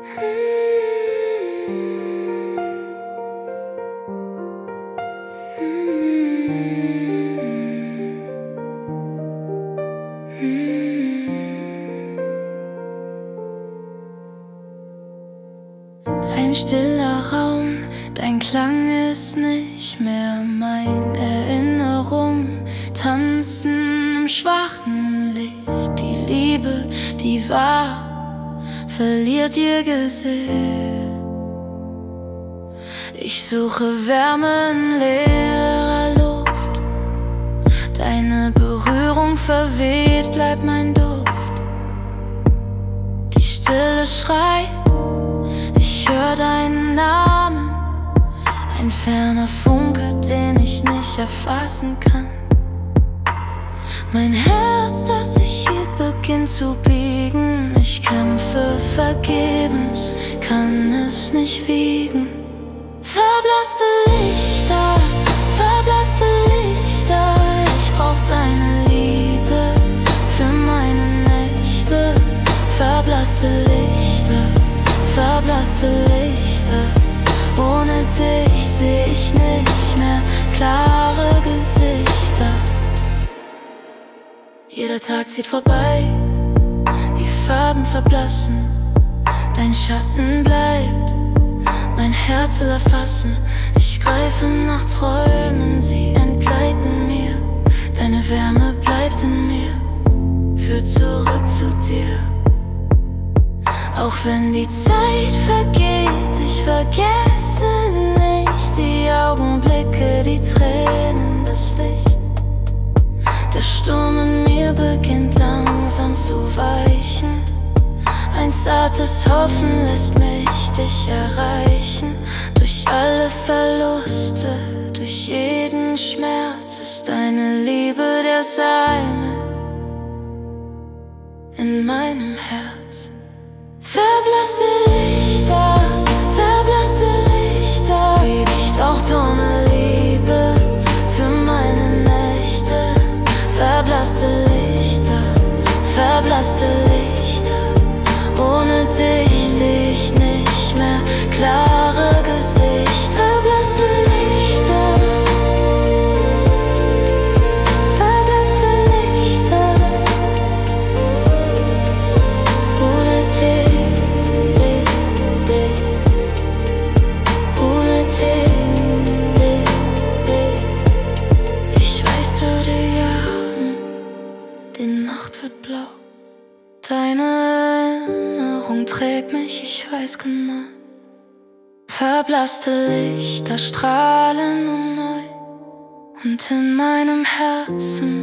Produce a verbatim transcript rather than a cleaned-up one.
Ein stiller Raum, dein Klang ist nicht mehr mein. Erinnerungen tanzen im schwachen Licht. Die Liebe, die war, verliert ihr Gesicht. Ich suche Wärme in leerer Luft. Deine Berührung verweht, bleibt mein Duft. Die Stille schreit, ich hör deinen Namen. Ein ferner Funke, den ich nicht erfassen kann. Mein Herz, das ich hielt, beginnt zu biegen. Ich kämpfe vergebens, kann es nicht wiegen. Verblasste Lichter, verblasste Lichter. Ich brauch deine Liebe für meine Nächte. Verblasste Lichter, verblasste Lichter. Ohne dich seh ich nicht mehr klare Gesichter. Jeder Tag zieht vorbei, die Farben verblassen. Dein Schatten bleibt, mein Herz will erfassen. Ich greife nach Träumen, sie entgleiten mir. Deine Wärme bleibt in mir, führt zurück zu dir. Auch wenn die Zeit vergeht, ich vergesse nicht die Augenblicke, die Tränen, das Licht. Der Sturm in mir beginnt langsam zu weichen. Ein zartes Hoffen lässt mich dich erreichen. Durch alle Verluste, durch jeden Schmerz ist deine Liebe der Salme in meinem Herz. Verblasste Lichter, verblasste Lichter. Geb ich doch dumme Liebe für meine Nächte. Verblasste Lichter, verblasste Lichter. Ohne dich seh ich nicht mehr klare Gesichter. Verblasste Lichter, verblasste Lichter. Ohne dich, dich, dich. Ohne dich, dich, dich. Ich weiß, zu dir jagen, die Nacht wird blau. Deine Erinnerung trägt mich, ich weiß genau. Verblasste Lichter strahlen nun neu. Und in meinem Herzen